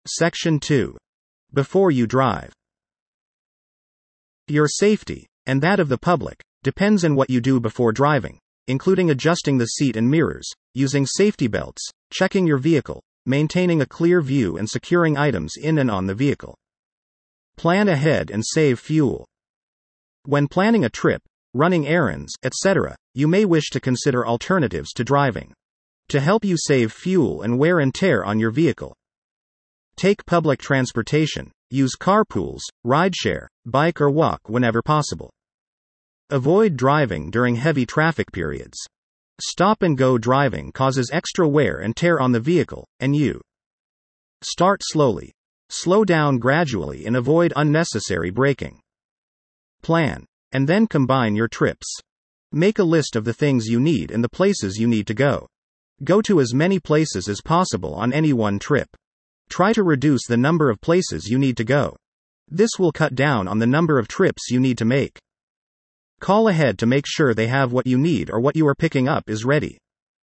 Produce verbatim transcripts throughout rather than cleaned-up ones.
Section two. Before you drive. Your safety, and that of the public, depends on what you do before driving, including adjusting the seat and mirrors, using safety belts, checking your vehicle, maintaining a clear view, and securing items in and on the vehicle. Plan ahead and save fuel. When planning a trip, running errands, et cetera, you may wish to consider alternatives to driving. To help you save fuel and wear and tear on your vehicle, take public transportation, use carpools, rideshare, bike or walk whenever possible. Avoid driving during heavy traffic periods. Stop and go driving causes extra wear and tear on the vehicle, and you start slowly. Slow down gradually and avoid unnecessary braking. Plan, and then combine your trips. Make a list of the things you need and the places you need to go. Go to as many places as possible on any one trip. Try to reduce the number of places you need to go. This will cut down on the number of trips you need to make. Call ahead to make sure they have what you need or what you are picking up is ready.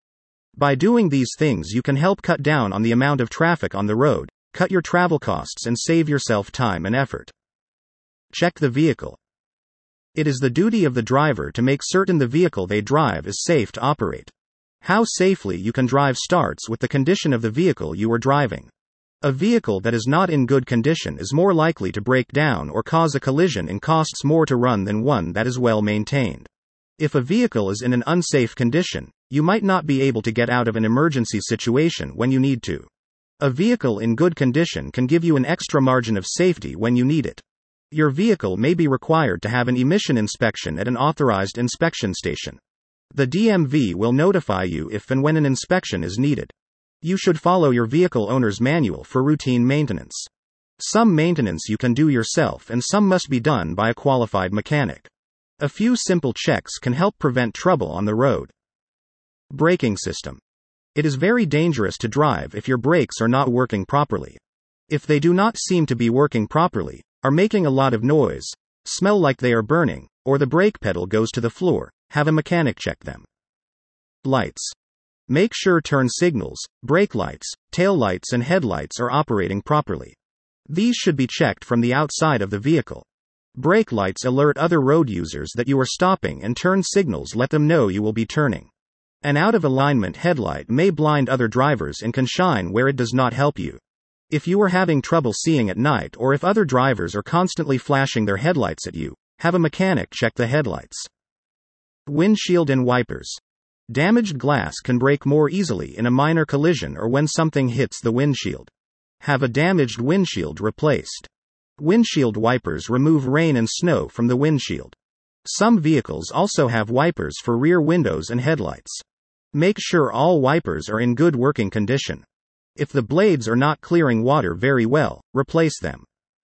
By doing these things, you can help cut down on the amount of traffic on the road, cut your travel costs, and save yourself time and effort. Check the vehicle. It is the duty of the driver to make certain the vehicle they drive is safe to operate. How safely you can drive starts with the condition of the vehicle you are driving. A vehicle that is not in good condition is more likely to break down or cause a collision and costs more to run than one that is well maintained. If a vehicle is in an unsafe condition, you might not be able to get out of an emergency situation when you need to. A vehicle in good condition can give you an extra margin of safety when you need it. Your vehicle may be required to have an emission inspection at an authorized inspection station. The D M V will notify you if and when an inspection is needed. You should follow your vehicle owner's manual for routine maintenance. Some maintenance you can do yourself and some must be done by a qualified mechanic. A few simple checks can help prevent trouble on the road. Braking system. It is very dangerous to drive if your brakes are not working properly. If they do not seem to be working properly, are making a lot of noise, smell like they are burning, or the brake pedal goes to the floor, have a mechanic check them. Lights. Make sure turn signals, brake lights, tail lights and headlights are operating properly. These should be checked from the outside of the vehicle. Brake lights alert other road users that you are stopping, and turn signals let them know you will be turning. An out-of-alignment headlight may blind other drivers and can shine where it does not help you. If you are having trouble seeing at night, or if other drivers are constantly flashing their headlights at you, have a mechanic check the headlights. Windshield and wipers. Damaged glass can break more easily in a minor collision or when something hits the windshield. Have a damaged windshield replaced. Windshield wipers remove rain and snow from the windshield. Some vehicles also have wipers for rear windows and headlights. Make sure all wipers are in good working condition. If the blades are not clearing water very well, replace them.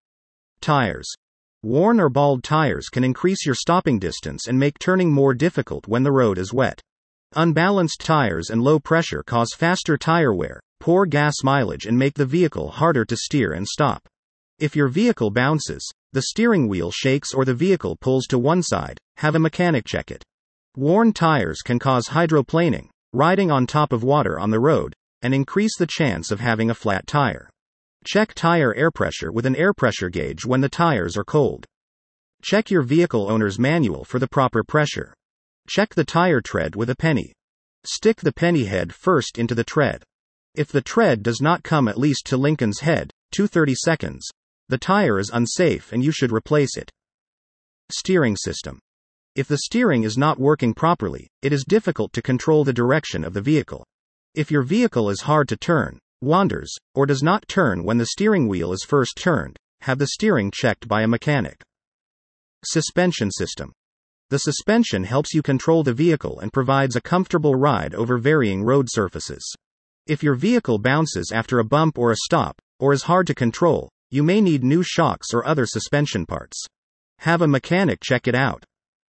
Tires. Worn or bald tires can increase your stopping distance and make turning more difficult when the road is wet. Unbalanced tires and low pressure cause faster tire wear, poor gas mileage, and make the vehicle harder to steer and stop. If your vehicle bounces, the steering wheel shakes, or the vehicle pulls to one side, have a mechanic check it. Worn tires can cause hydroplaning, riding on top of water on the road, and increase the chance of having a flat tire. Check tire air pressure with an air pressure gauge when the tires are cold. Check your vehicle owner's manual for the proper pressure. Check the tire tread with a penny. Stick the penny head first into the tread. If the tread does not come at least to Lincoln's head, two hundred thirty seconds, the tire is unsafe and you should replace it. Steering system. If the steering is not working properly, it is difficult to control the direction of the vehicle. If your vehicle is hard to turn, wanders, or does not turn when the steering wheel is first turned, have the steering checked by a mechanic. Suspension system. The suspension helps you control the vehicle and provides a comfortable ride over varying road surfaces. If your vehicle bounces after a bump or a stop, or is hard to control, you may need new shocks or other suspension parts. Have a mechanic check it out.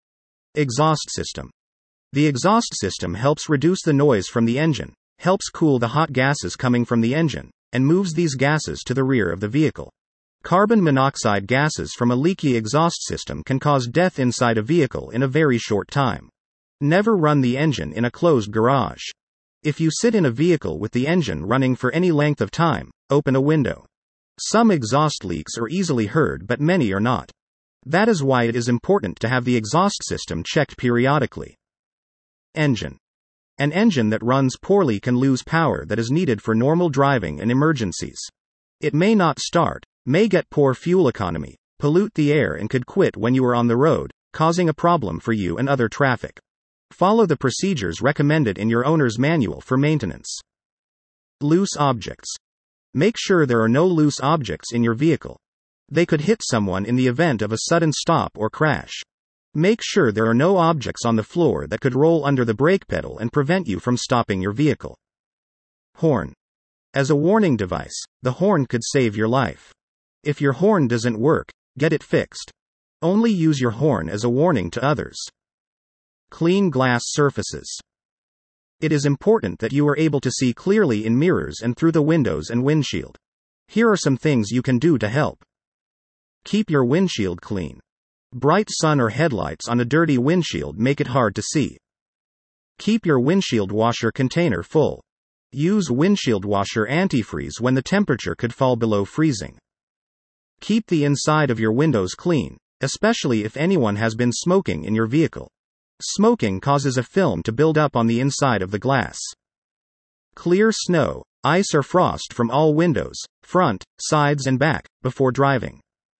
Exhaust system. The exhaust system helps reduce the noise from the engine, helps cool the hot gases coming from the engine, and moves these gases to the rear of the vehicle. Carbon monoxide gases from a leaky exhaust system can cause death inside a vehicle in a very short time. Never run the engine in a closed garage. If you sit in a vehicle with the engine running for any length of time, open a window. Some exhaust leaks are easily heard, but many are not. That is why it is important to have the exhaust system checked periodically. Engine. An engine that runs poorly can lose power that is needed for normal driving and emergencies. It may not start, may get poor fuel economy, pollute the air, and could quit when you are on the road, causing a problem for you and other traffic. Follow the procedures recommended in your owner's manual for maintenance. Loose objects. Make sure there are no loose objects in your vehicle. They could hit someone in the event of a sudden stop or crash. Make sure there are no objects on the floor that could roll under the brake pedal and prevent you from stopping your vehicle. Horn. As a warning device, the horn could save your life. If your horn doesn't work, get it fixed. Only use your horn as a warning to others. Clean glass surfaces. It is important that you are able to see clearly in mirrors and through the windows and windshield. Here are some things you can do to help. Keep your windshield clean. Bright sun or headlights on a dirty windshield make it hard to see. Keep your windshield washer container full. Use windshield washer antifreeze when the temperature could fall below freezing. Keep the inside of your windows clean, especially if anyone has been smoking in your vehicle. Smoking causes a film to build up on the inside of the glass. Clear snow, ice or frost from all windows, front, sides and back, before driving.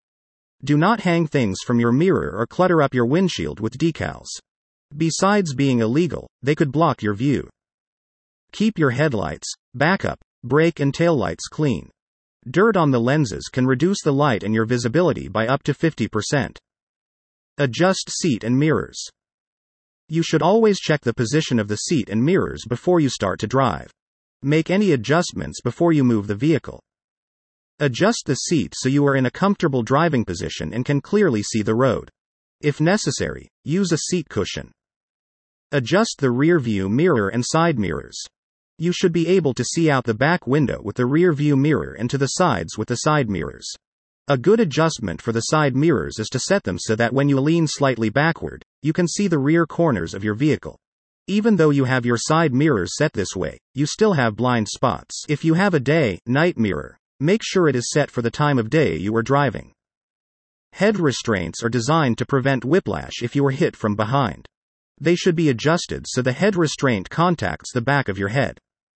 Do not hang things from your mirror or clutter up your windshield with decals. Besides being illegal, they could block your view. Keep your headlights, backup, brake and taillights clean. Dirt on the lenses can reduce the light and your visibility by up to fifty percent. Adjust seat and mirrors. You should always check the position of the seat and mirrors before you start to drive. Make any adjustments before you move the vehicle. Adjust the seat so you are in a comfortable driving position and can clearly see the road. If necessary, use a seat cushion. Adjust the rear view mirror and side mirrors. You should be able to see out the back window with the rear view mirror and to the sides with the side mirrors. A good adjustment for the side mirrors is to set them so that when you lean slightly backward, you can see the rear corners of your vehicle. Even though you have your side mirrors set this way, you still have blind spots. If you have a day-night mirror, make sure it is set for the time of day you are driving. Head restraints are designed to prevent whiplash if you are hit from behind. They should be adjusted so the head restraint contacts the back of your head.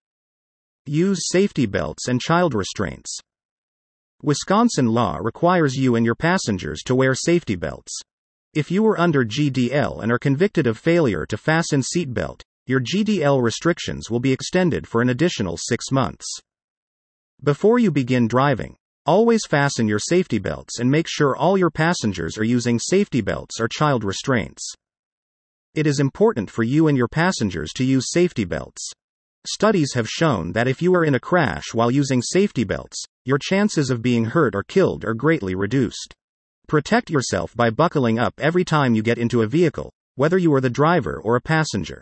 Use safety belts and child restraints. Wisconsin law requires you and your passengers to wear safety belts. If you are under G D L and are convicted of failure to fasten seat belt, your G D L restrictions will be extended for an additional six months. Before you begin driving, always fasten your safety belts and make sure all your passengers are using safety belts or child restraints. It is important for you and your passengers to use safety belts. Studies have shown that if you are in a crash while using safety belts, your chances of being hurt or killed are greatly reduced. Protect yourself by buckling up every time you get into a vehicle, whether you are the driver or a passenger.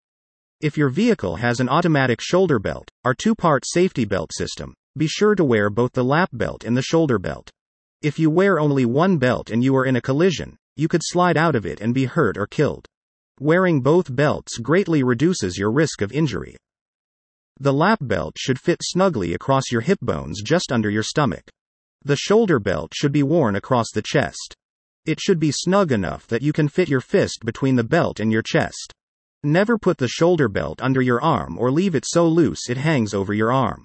If your vehicle has an automatic shoulder belt, or two-part safety belt system, be sure to wear both the lap belt and the shoulder belt. If you wear only one belt and you are in a collision, you could slide out of it and be hurt or killed. Wearing both belts greatly reduces your risk of injury. The lap belt should fit snugly across your hip bones just under your stomach. The shoulder belt should be worn across the chest. It should be snug enough that you can fit your fist between the belt and your chest. Never put the shoulder belt under your arm or leave it so loose it hangs over your arm.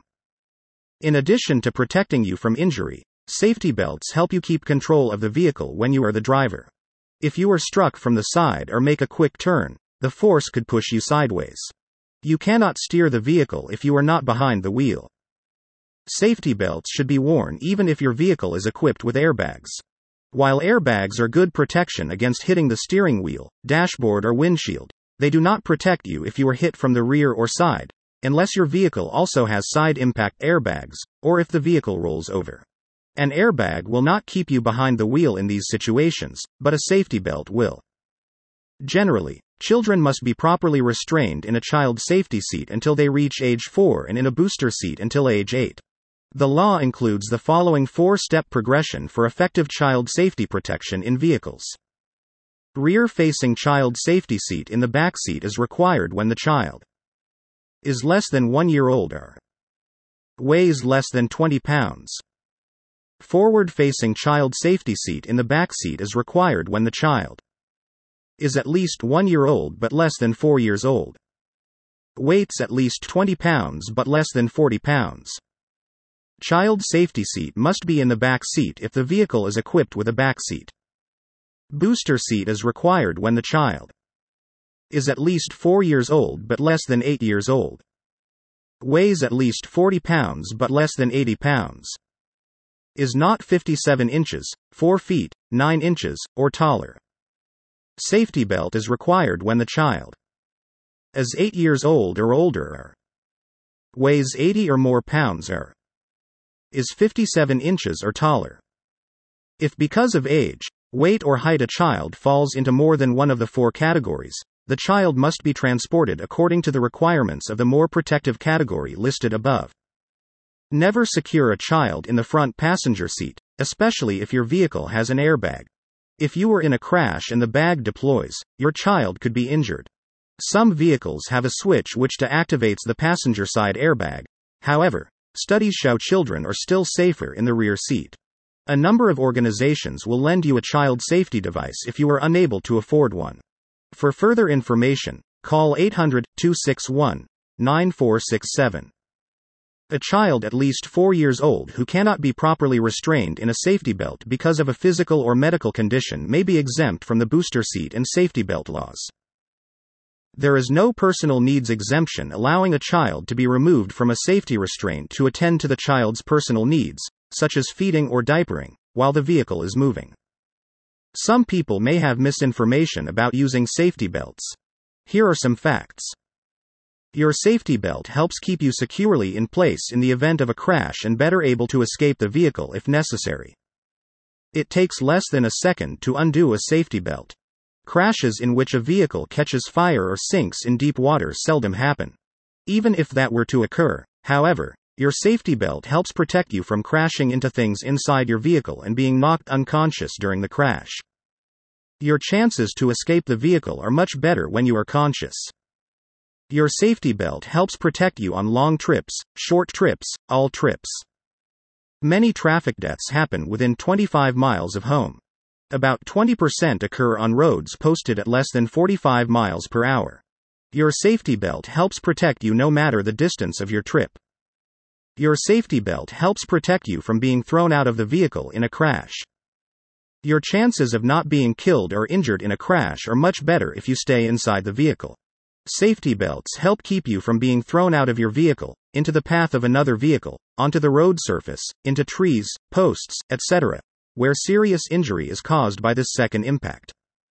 In addition to protecting you from injury, safety belts help you keep control of the vehicle when you are the driver. If you are struck from the side or make a quick turn, the force could push you sideways. You cannot steer the vehicle if you are not behind the wheel. Safety belts should be worn even if your vehicle is equipped with airbags. While airbags are good protection against hitting the steering wheel, dashboard or windshield, they do not protect you if you are hit from the rear or side, unless your vehicle also has side impact airbags, or if the vehicle rolls over. An airbag will not keep you behind the wheel in these situations, but a safety belt will. Generally, children must be properly restrained in a child safety seat until they reach age four and in a booster seat until age eight. The law includes the following four-step progression for effective child safety protection in vehicles. Rear-facing child safety seat in the back seat is required when the child is less than one year old or weighs less than twenty pounds. Forward-facing child safety seat in the back seat is required when the child is at least one year old but less than four years old. Weights at least twenty pounds but less than forty pounds. Child safety seat must be in the back seat if the vehicle is equipped with a back seat. Booster seat is required when the child is at least four years old but less than eight years old. Weighs at least forty pounds but less than eighty pounds. Is not fifty-seven inches, four feet, nine inches, or taller. Safety belt is required when the child is eight years old or older or weighs eighty or more pounds or is fifty-seven inches or taller. If because of age, weight or height a child falls into more than one of the four categories, the child must be transported according to the requirements of the more protective category listed above. Never secure a child in the front passenger seat, especially if your vehicle has an airbag. If you were in a crash and the bag deploys, your child could be injured. Some vehicles have a switch which deactivates the passenger side airbag. However, studies show children are still safer in the rear seat. A number of organizations will lend you a child safety device if you are unable to afford one. For further information, call eight hundred, two six one, nine four six seven. A child at least four years old who cannot be properly restrained in a safety belt because of a physical or medical condition may be exempt from the booster seat and safety belt laws. There is no personal needs exemption allowing a child to be removed from a safety restraint to attend to the child's personal needs, such as feeding or diapering, while the vehicle is moving. Some people may have misinformation about using safety belts. Here are some facts. Your safety belt helps keep you securely in place in the event of a crash and better able to escape the vehicle if necessary. It takes less than a second to undo a safety belt. Crashes in which a vehicle catches fire or sinks in deep water seldom happen. Even if that were to occur, however, your safety belt helps protect you from crashing into things inside your vehicle and being knocked unconscious during the crash. Your chances to escape the vehicle are much better when you are conscious. Your safety belt helps protect you on long trips, short trips, all trips. Many traffic deaths happen within twenty-five miles of home. About twenty percent occur on roads posted at less than forty-five miles per hour. Your safety belt helps protect you no matter the distance of your trip. Your safety belt helps protect you from being thrown out of the vehicle in a crash. Your chances of not being killed or injured in a crash are much better if you stay inside the vehicle. Safety belts help keep you from being thrown out of your vehicle, into the path of another vehicle, onto the road surface, into trees, posts, et cetera, where serious injury is caused by this second impact.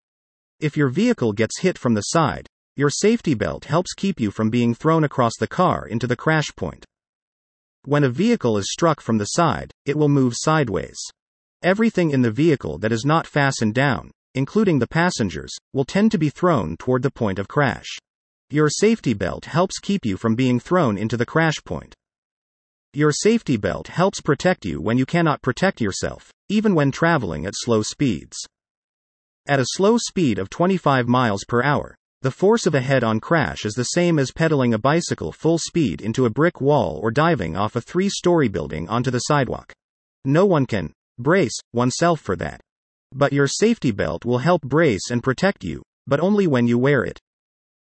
If your vehicle gets hit from the side, your safety belt helps keep you from being thrown across the car into the crash point. When a vehicle is struck from the side, it will move sideways. Everything in the vehicle that is not fastened down, including the passengers, will tend to be thrown toward the point of crash. Your safety belt helps keep you from being thrown into the crash point. Your safety belt helps protect you when you cannot protect yourself, even when traveling at slow speeds. At a slow speed of twenty-five miles per hour, the force of a head-on crash is the same as pedaling a bicycle full speed into a brick wall or diving off a three-story building onto the sidewalk. No one can brace oneself for that. But your safety belt will help brace and protect you, but only when you wear it.